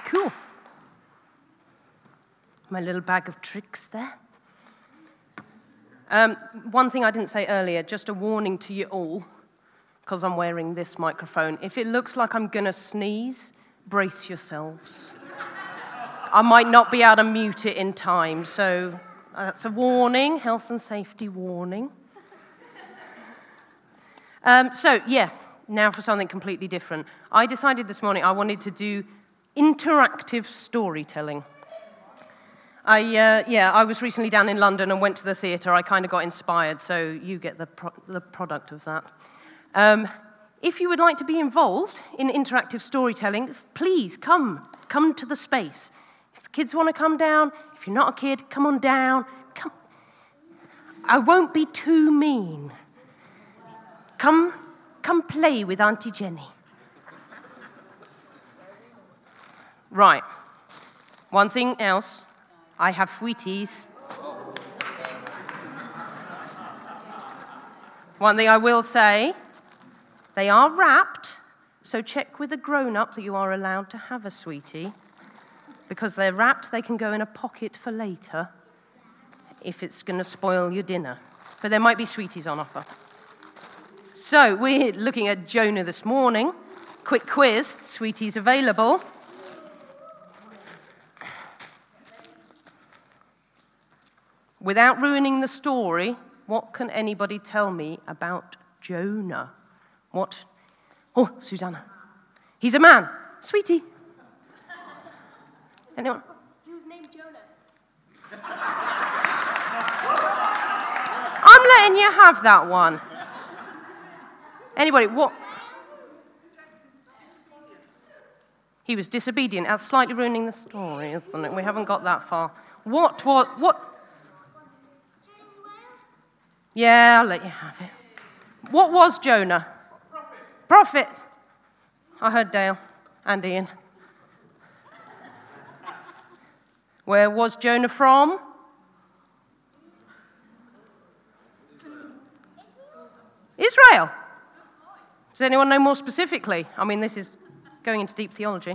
Cool. My little bag of tricks there. One thing I didn't say earlier, just a warning to you all, because I'm wearing this microphone. If it looks like I'm going to sneeze, brace yourselves. I might not be able to mute it in time, so that's a warning, health and safety warning. Now for something completely different. I decided this morning I wanted to do interactive storytelling. I was recently down in London and went to the theatre. I kind of got inspired, so you get the product of that. If you would like to be involved in interactive storytelling, please come to the space. If the kids want to come down, if you're not a kid, come on down. Come. I won't be too mean. Come play with Auntie Jenny. Right. One thing else. I have sweeties. One thing I will say, they are wrapped, so check with a grown-up that you are allowed to have a sweetie. Because they're wrapped, they can go in a pocket for later if it's going to spoil your dinner. But there might be sweeties on offer. So we're looking at Jonah this morning. Quick quiz, sweeties available. Without ruining the story, what can anybody tell me about Jonah? What? Oh, Susanna. He's a man. Sweetie. Anyone? He was named Jonah. I'm letting you have that one. Anybody, what? He was disobedient. That's slightly ruining the story, isn't it? We haven't got that far. What? Yeah, I'll let you have it. What was Jonah? Prophet. I heard Dale and Ian. Where was Jonah from? Israel. Does anyone know more specifically? I mean, this is going into deep theology.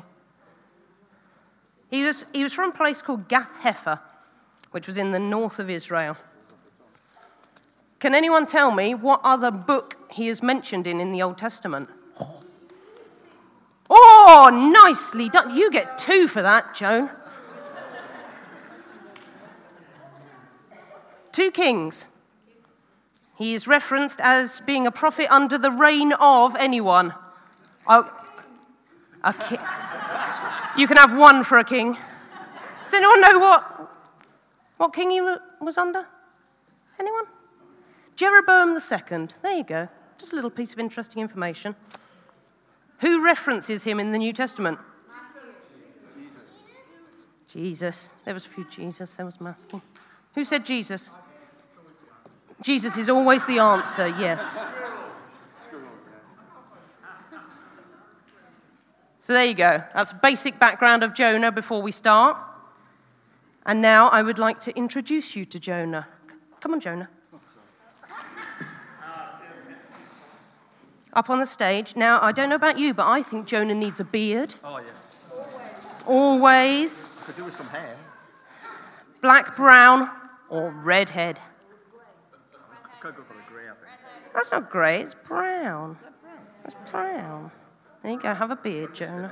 He was from a place called Gath-Hepher, which was in the north of Israel. Can anyone tell me what other book he is mentioned in the Old Testament? Oh, nicely done. You get 2 for that, Joan. 2 Kings. He is referenced as being a prophet under the reign of anyone. Oh, a king. You can have 1 for a king. Does anyone know what king he was under? Anyone? Jeroboam II. There you go. Just a little piece of interesting information. Who references him in the New Testament? Jesus. There was a few Jesus. There was Matthew. Who said Jesus? Jesus is always the answer, yes. So there you go. That's a basic background of Jonah before we start. And now I would like to introduce you to Jonah. Come on, Jonah. Up on the stage. Now, I don't know about you, but I think Jonah needs a beard. Oh, yeah. Always. Could do with some hair. Black, brown, or redhead. Could go for the grey, I think. That's not grey, it's brown. That's brown. There you go, have a beard, Jonah.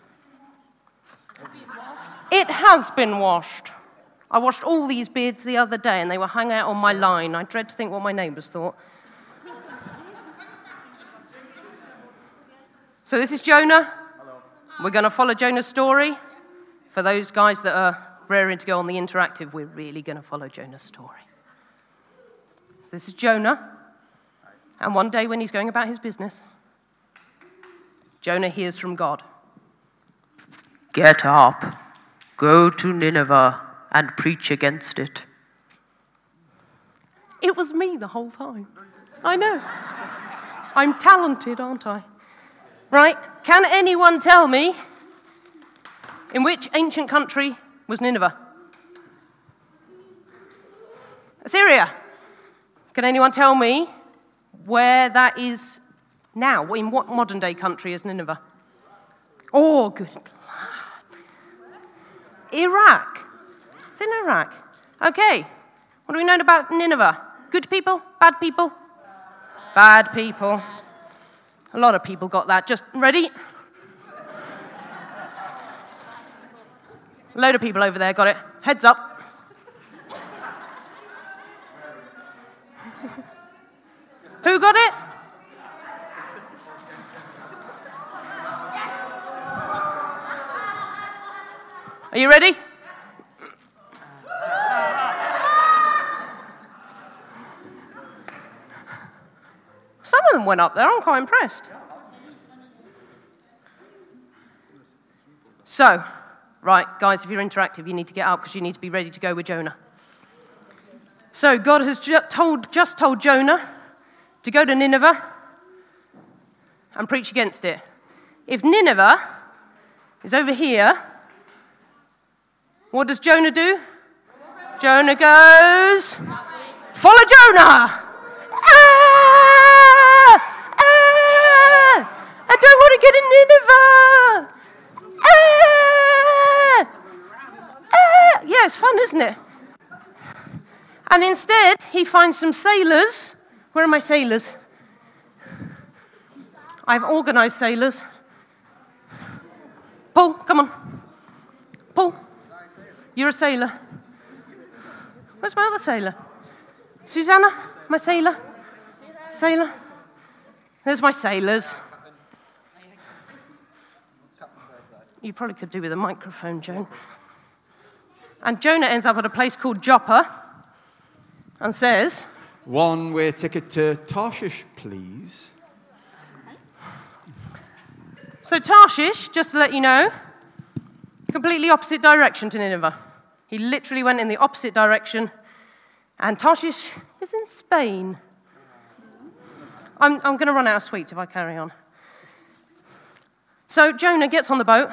It has been washed. I washed all these beards the other day, and they were hung out on my line. I dread to think what my neighbours thought. So this is Jonah. Hello. We're going to follow Jonah's story. For those guys that are raring to go on the interactive, we're really going to follow Jonah's story. So this is Jonah. And one day when he's going about his business, Jonah hears from God. Get up, go to Nineveh and preach against it. It was me the whole time. I know. I'm talented, aren't I? Right, can anyone tell me in which ancient country was Nineveh? Assyria. Can anyone tell me where that is now? In what modern-day country is Nineveh? Oh, good. Iraq. It's in Iraq. Okay. What do we know about Nineveh? Good people? Bad people? Bad people. A lot of people got that. Just ready? Load of people over there got it. Heads up. Who got it? Are you ready? Some of them went up there. I'm quite impressed. So, right, guys, if you're interactive, you need to get up because you need to be ready to go with Jonah. So God has just told Jonah to go to Nineveh and preach against it. If Nineveh is over here, what does Jonah do? Jonah goes, follow Jonah! I don't want to get in Nineveh! Yeah, it's fun, isn't it? And instead, he finds some sailors. Where are my sailors? I've organized sailors. Paul, come on. Paul, you're a sailor. Where's my other sailor? Susanna, my sailor. Sailor. There's my sailors. You probably could do with a microphone, Joan. And Jonah ends up at a place called Joppa and says, one-way ticket to Tarshish, please. So Tarshish, just to let you know, completely opposite direction to Nineveh. He literally went in the opposite direction, and Tarshish is in Spain. I'm going to run out of sweets if I carry on. So Jonah gets on the boat,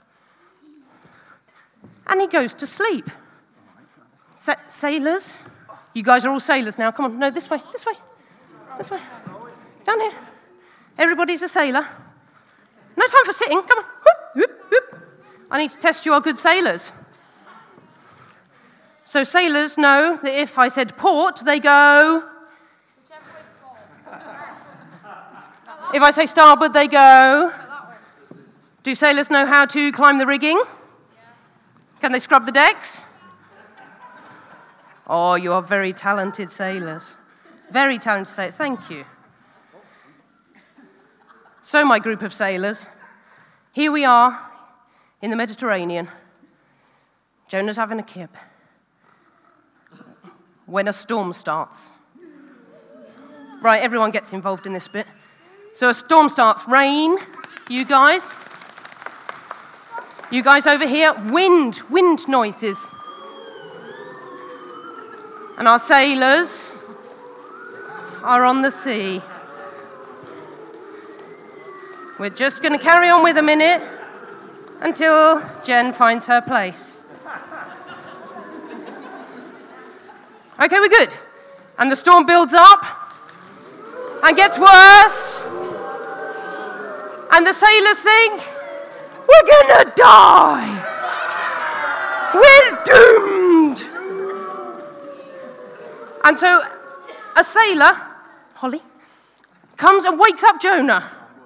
and he goes to sleep. Sailors, you guys are all sailors now. Come on, no, this way, this way, this way. Down here. Everybody's a sailor. No time for sitting. Come on. Whoop, whoop, whoop. I need to test you are good sailors. So sailors know that if I said port, they go. If I say starboard, they go. Do sailors know how to climb the rigging? Can they scrub the decks? Oh, you are very talented sailors. Very talented sailors. Thank you. So, my group of sailors, here we are in the Mediterranean. Jonah's having a kip. When a storm starts. Right, everyone gets involved in this bit. So a storm starts. Rain, you guys. You guys over here. Wind noises. And our sailors are on the sea. We're just going to carry on with a minute until Jen finds her place. Okay, we're good. And the storm builds up and gets worse. And the sailors think, we're going to die. We're doomed. And so a sailor, Holly, comes and wakes up Jonah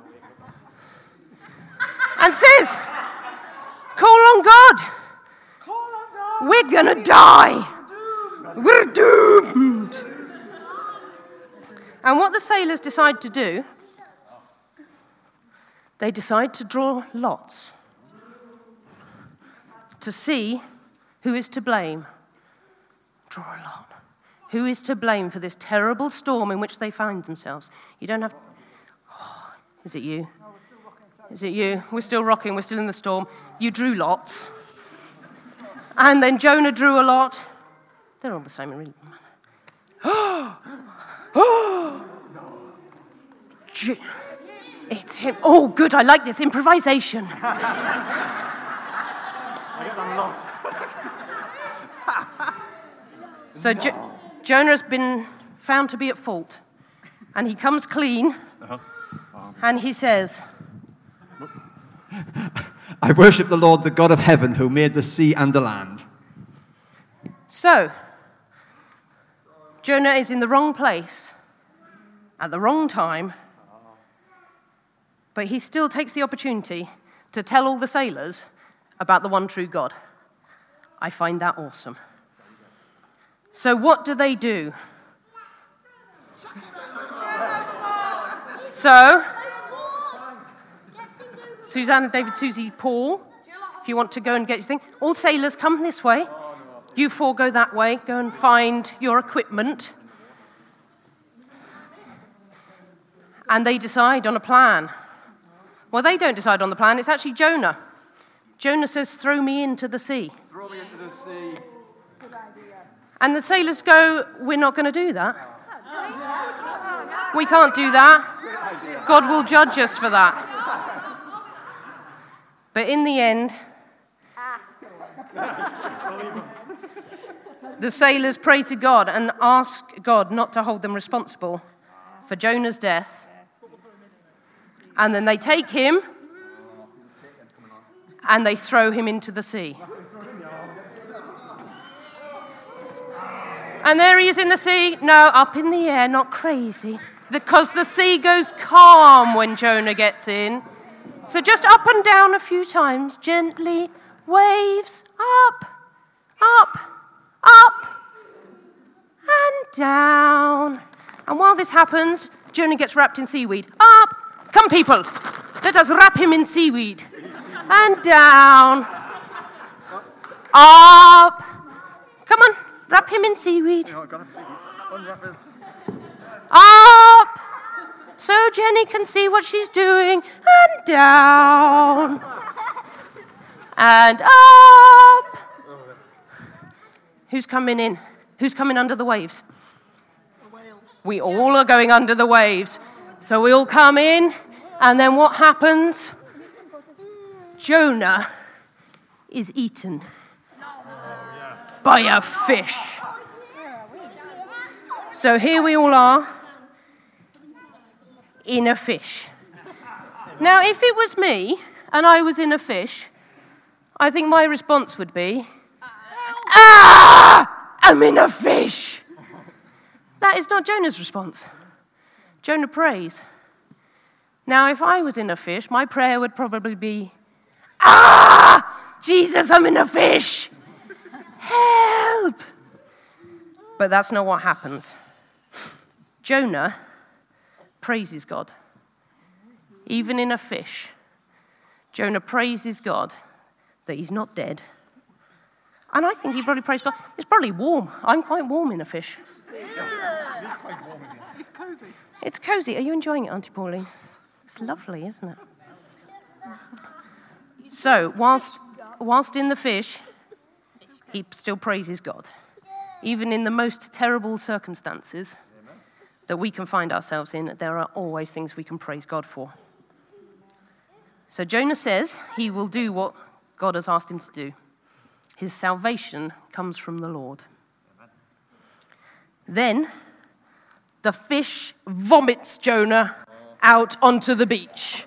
and says, call on God. We're going to die. We're doomed. And what the sailors decide to do, they decide to draw lots to see who is to blame. Draw a lot. Who is to blame for this terrible storm in which they find themselves? You don't have... Oh, is it you? Is it you? We're still rocking. We're still in the storm. You drew lots. And then Jonah drew a lot. They're all the same. Really. It's him. Oh, good. I like this. Improvisation. So Jonah's been found to be at fault. And he comes clean. And he says, I worship the Lord, the God of heaven, who made the sea and the land. So, Jonah is in the wrong place at the wrong time, but he still takes the opportunity to tell all the sailors about the one true God. I find that awesome. So what do? So, Susanna, David, Susie, Paul, if you want to go and get your thing, all sailors come this way. You four go that way, go and find your equipment. And they decide on a plan. Well, they don't decide on the plan, it's actually Jonah. Jonah says, throw me into the sea. Throw me into the sea. And the sailors go, we're not going to do that. We can't do that. God will judge us for that. But in the end, the sailors pray to God and ask God not to hold them responsible for Jonah's death. And then they take him and they throw him into the sea. And there he is in the sea. No, up in the air, not crazy. Because the sea goes calm when Jonah gets in. So just up and down a few times, gently, waves, up, up, up, and down. And while this happens, Jonah gets wrapped in seaweed. Up, come people, let us wrap him in seaweed. And down, up, come on, wrap him in seaweed. Up, so Jenny can see what she's doing, and down, and up. Who's coming in? Who's coming under the waves? We all are going under the waves. So we all come in, and then what happens? Jonah is eaten by a fish. So here we all are, in a fish. Now, if it was me, and I was in a fish, I think my response would be, I'm in a fish. That is not Jonah's response. Jonah prays. Now, if I was in a fish, my prayer would probably be, Jesus, I'm in a fish. Help. But that's not what happens. Jonah praises God. Even in a fish, Jonah praises God that he's not dead. And I think he probably praised God. It's probably warm. I'm quite warm in a fish. It's quite warm in here. It's cozy. It's cozy. Are you enjoying it, Auntie Pauline? It's lovely, isn't it? So, whilst in the fish, he still praises God. Even in the most terrible circumstances that we can find ourselves in, there are always things we can praise God for. So Jonah says he will do what God has asked him to do. His salvation comes from the Lord. Then the fish vomits Jonah out onto the beach.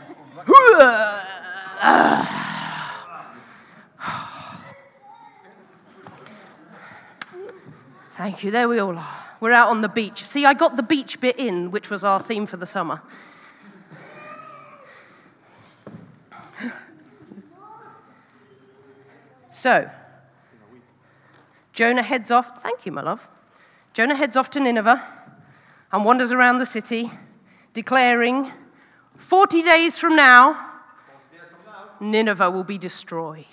Thank you, there we all are. We're out on the beach. See, I got the beach bit in, which was our theme for the summer. So, Jonah heads off. Thank you, my love. Jonah heads off to Nineveh and wanders around the city, declaring, 40 days from now, Nineveh will be destroyed.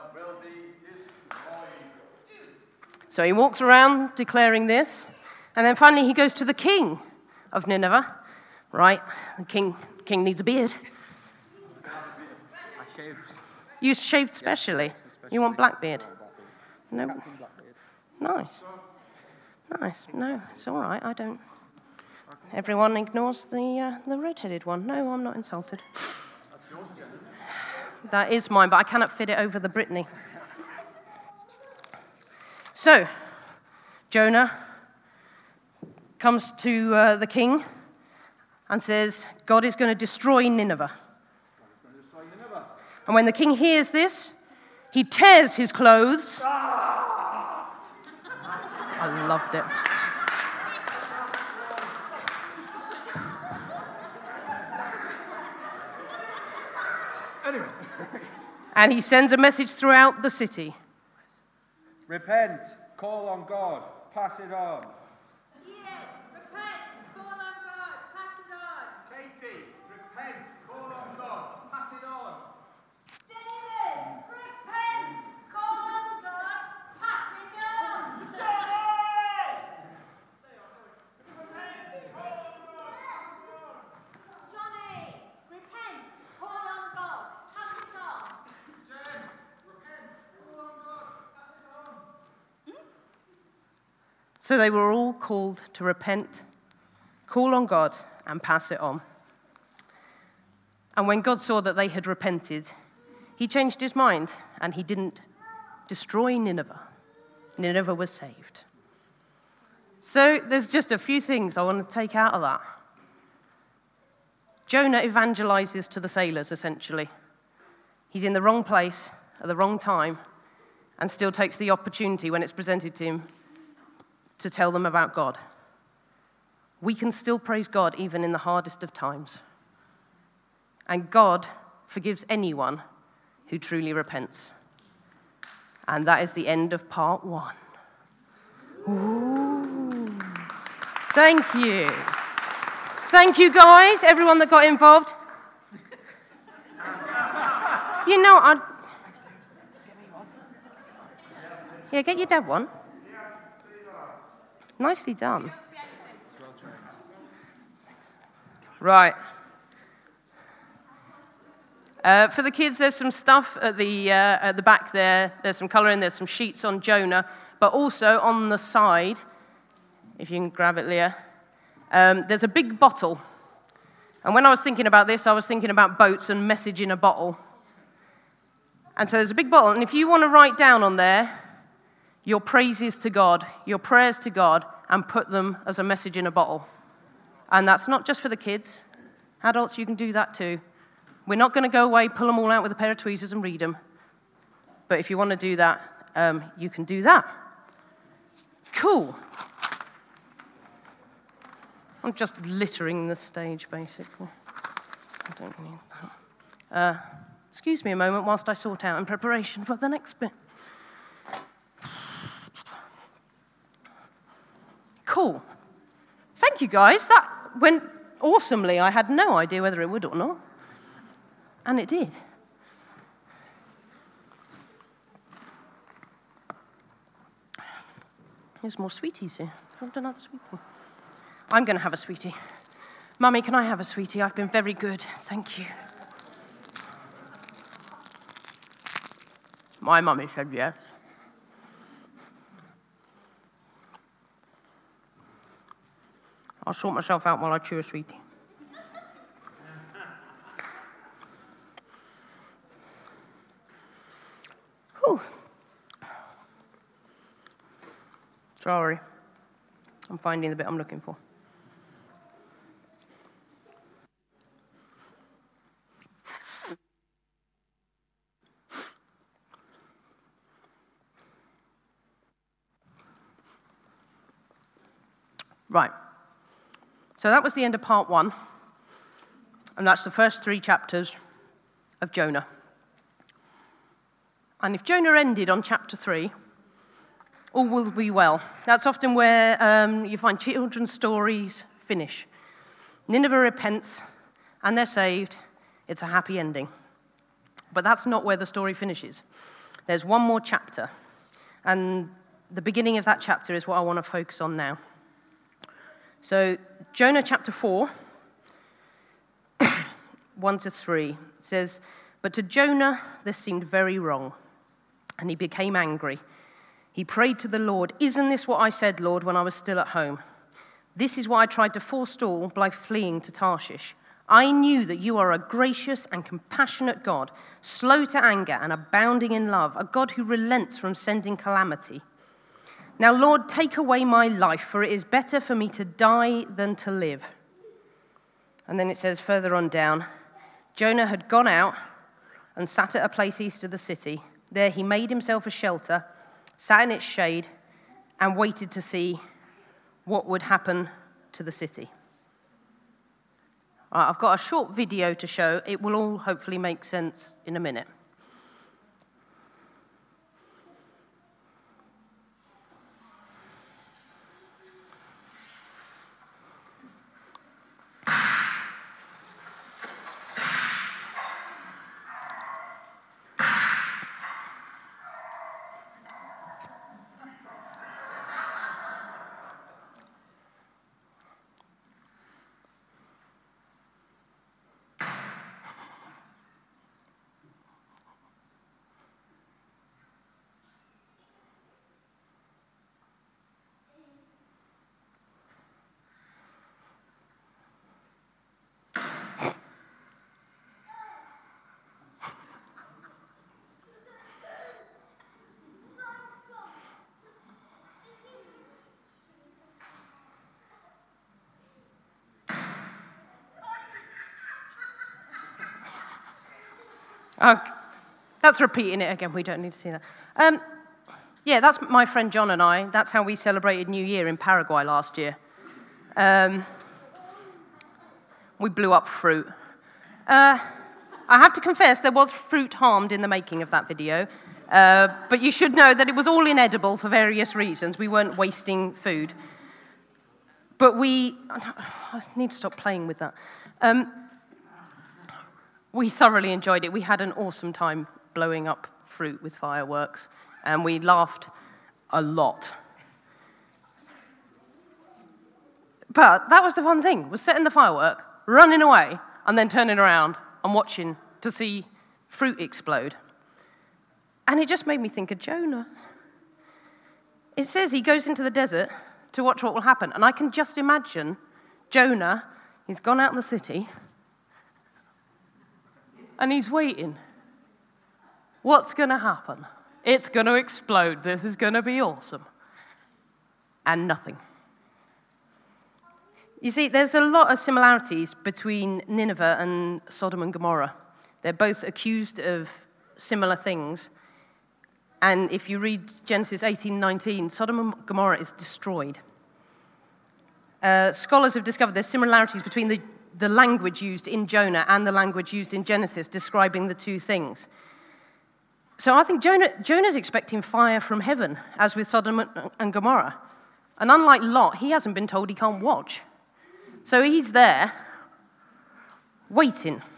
So he walks around declaring this, and then finally he goes to the king of Nineveh. Right, the king needs a beard. I shaved. You shaved specially? You want black beard? No. Nice. Nice. No, it's all right. I don't. Everyone ignores the red-headed one. No, I'm not insulted. That is mine, but I cannot fit it over the Brittany. So, Jonah comes to the king and says, God is going to destroy Nineveh. And when the king hears this, he tears his clothes. I loved it. Anyway. And he sends a message throughout the city. Repent, call on God, pass it on. Yes, repent, call on God, pass it on. Katie, repent, call on God, pass it on. David, repent, call on God, pass it on. Johnny, repent, call on God, pass it on. Jen, repent, call on God, pass it on. So they were all called to repent, call on God, and pass it on. And when God saw that they had repented, he changed his mind, and he didn't destroy Nineveh. Nineveh was saved. So there's just a few things I want to take out of that. Jonah evangelizes to the sailors, essentially. He's in the wrong place at the wrong time and still takes the opportunity when it's presented to him to tell them about God. We can still praise God even in the hardest of times. And God forgives anyone who truly repents. And that is the end of part 1. Ooh. Thank you. Thank you, guys, everyone that got involved. You know, yeah, get your dad one. Nicely done. Right. For the kids, there's some stuff at the back there. There's some colouring. There's some sheets on Jonah. But also on the side, if you can grab it, Leah, there's a big bottle. And when I was thinking about this, I was thinking about boats and message in a bottle. And so there's a big bottle. And if you want to write down on there your praises to God, your prayers to God, and put them as a message in a bottle. And that's not just for the kids. Adults, you can do that too. We're not going to go away, pull them all out with a pair of tweezers and read them. But if you want to do that, you can do that. Cool. I'm just littering the stage, basically. I don't need that. Excuse me a moment whilst I sort out in preparation for the next bit. Cool. Thank you, guys. That went awesomely. I had no idea whether it would or not. And it did. There's more sweeties here. Have another sweetie. I'm going to have a sweetie. Mummy, can I have a sweetie? I've been very good. Thank you. My mummy said yes. I'll sort myself out while I chew a sweetie. Whew. Sorry. I'm finding the bit I'm looking for. Right. So that was the end of part 1. And that's the first 3 chapters of Jonah. And if Jonah ended on chapter 3, all will be well. That's often where you find children's stories finish. Nineveh repents, and they're saved. It's a happy ending. But that's not where the story finishes. There's one more chapter, and the beginning of that chapter is what I want to focus on now. So, Jonah chapter 4, 1-3, it says, "But to Jonah this seemed very wrong, and he became angry. He prayed to the Lord, 'Isn't this what I said, Lord, when I was still at home? This is what I tried to forestall by fleeing to Tarshish. I knew that you are a gracious and compassionate God, slow to anger and abounding in love, a God who relents from sending calamity. Now, Lord, take away my life, for it is better for me to die than to live.' And then it says further on down, Jonah had gone out and sat at a place east of the city. There he made himself a shelter, sat in its shade, and waited to see what would happen to the city. All right, I've got a short video to show. It will all hopefully make sense in a minute. Oh, that's repeating it again. We don't need to see that. Yeah, that's my friend John and I. That's how we celebrated New Year in Paraguay last year. We blew up fruit. I have to confess, there was fruit harmed in the making of that video. But you should know that it was all inedible for various reasons. We weren't wasting food. But I need to stop playing with that. We thoroughly enjoyed it. We had an awesome time blowing up fruit with fireworks, and we laughed a lot. But that was the fun thing, was setting the firework, running away, and then turning around and watching to see fruit explode. And it just made me think of Jonah. It says he goes into the desert to watch what will happen, and I can just imagine Jonah, he's gone out in the city, and he's waiting. What's going to happen? It's going to explode. This is going to be awesome. And nothing. You see, there's a lot of similarities between Nineveh and Sodom and Gomorrah. They're both accused of similar things. And if you read Genesis 18:19, Sodom and Gomorrah is destroyed. Scholars have discovered there's similarities between the language used in Jonah and the language used in Genesis describing the two things. So I think Jonah's expecting fire from heaven, as with Sodom and Gomorrah. And unlike Lot, he hasn't been told he can't watch. So he's there, waiting.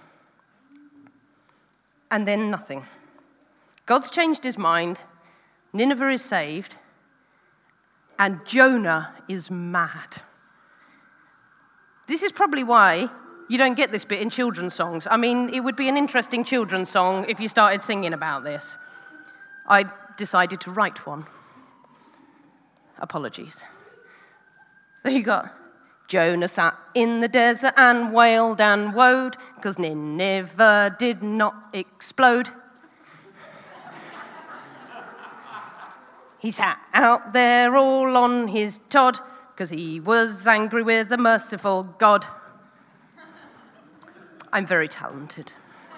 And then nothing. God's changed his mind, Nineveh is saved, and Jonah is mad. This is probably why you don't get this bit in children's songs. I mean, it would be an interesting children's song if you started singing about this. I decided to write one. Apologies. So you got, Jonah sat in the desert and wailed and woed, because Nineveh did not explode. He sat out there all on his Todd, because he was angry with the merciful God. I'm very talented.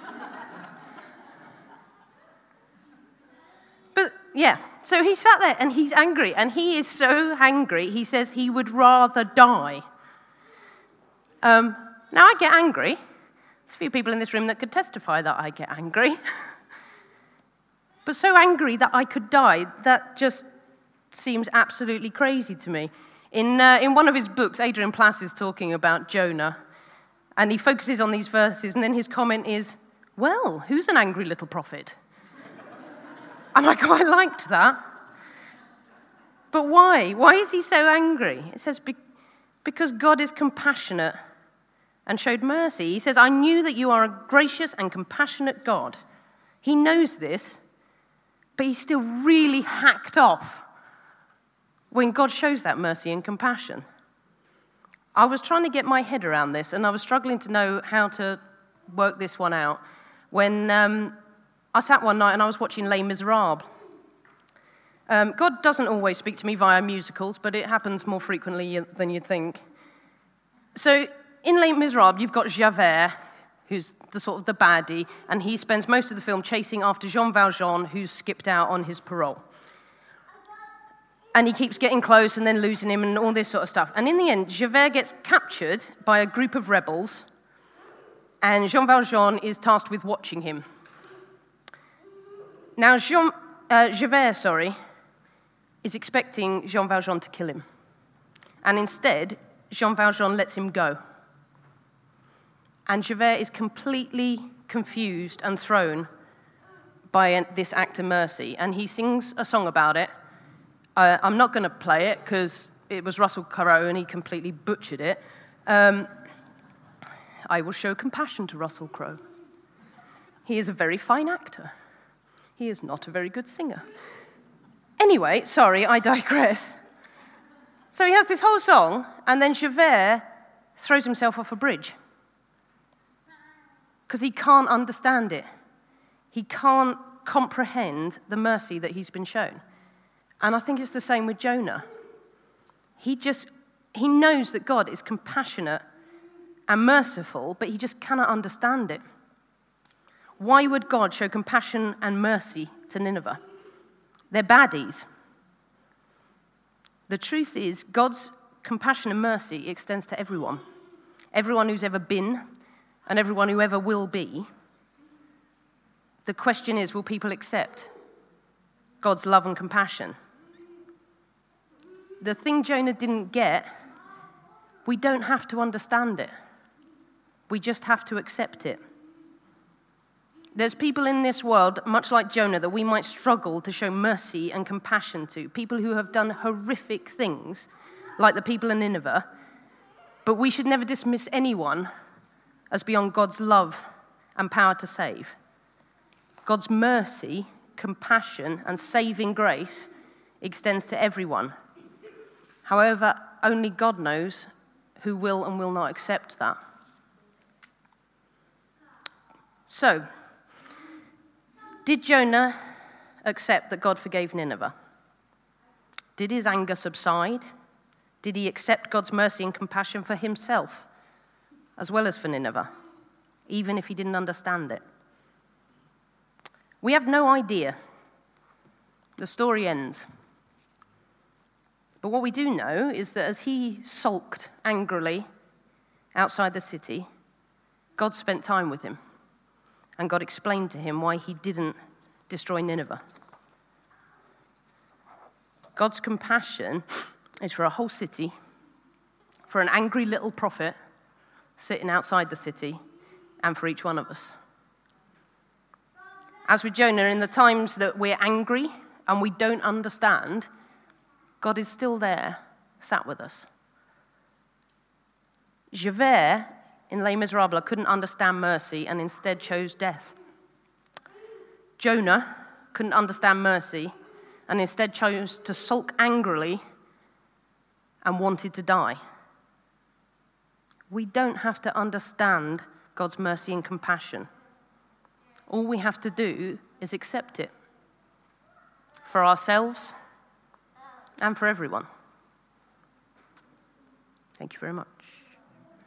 But yeah, so he sat there and he's angry, and he is so angry, he says he would rather die. Now I get angry. There's a few people in this room that could testify that I get angry. But so angry that I could die, that just seems absolutely crazy to me. In one of his books, Adrian Plass is talking about Jonah, and he focuses on these verses, and then his comment is, well, who's an angry little prophet? And I quite liked that. But why? Why is he so angry? It says, because God is compassionate and showed mercy. He says, I knew that you are a gracious and compassionate God. He knows this, but he's still really hacked off when God shows that mercy and compassion. I was trying to get my head around this, and I was struggling to know how to work this one out when I sat one night and I was watching Les Miserables. God doesn't always speak to me via musicals, but it happens more frequently than you'd think. So in Les Miserables, you've got Javert, who's the sort of the baddie, and he spends most of the film chasing after Jean Valjean, who's skipped out on his parole. And he keeps getting close and then losing him and all this sort of stuff. And in the end, Javert gets captured by a group of rebels, and Jean Valjean is tasked with watching him. Now, Javert is expecting Jean Valjean to kill him. And instead, Jean Valjean lets him go. And Javert is completely confused and thrown by this act of mercy. And he sings a song about it. I'm not going to play it because it was Russell Crowe and he completely butchered it. I will show compassion to Russell Crowe. He is a very fine actor. He is not a very good singer. Anyway, sorry, I digress. So he has this whole song, and then Javert throws himself off a bridge because he can't understand it. He can't comprehend the mercy that he's been shown. And I think it's the same with Jonah. He knows that God is compassionate and merciful, but he just cannot understand it. Why would God show compassion and mercy to Nineveh? They're baddies. The truth is, God's compassion and mercy extends to everyone. Everyone who's ever been and everyone who ever will be. The question is, will people accept God's love and compassion? The thing Jonah didn't get, we don't have to understand it. We just have to accept it. There's people in this world, much like Jonah, that we might struggle to show mercy and compassion to. People who have done horrific things, like the people in Nineveh. But we should never dismiss anyone as beyond God's love and power to save. God's mercy, compassion, and saving grace extends to everyone. However, only God knows who will and will not accept that. So, did Jonah accept that God forgave Nineveh? Did his anger subside? Did he accept God's mercy and compassion for himself, as well as for Nineveh, even if he didn't understand it? We have no idea. The story ends. But what we do know is that as he sulked angrily outside the city, God spent time with him. And God explained to him why he didn't destroy Nineveh. God's compassion is for a whole city, for an angry little prophet sitting outside the city, and for each one of us. As with Jonah, in the times that we're angry and we don't understand, God is still there, sat with us. Javert in Les Miserables couldn't understand mercy and instead chose death. Jonah couldn't understand mercy and instead chose to sulk angrily and wanted to die. We don't have to understand God's mercy and compassion. All we have to do is accept it for ourselves and for everyone. Thank you very much.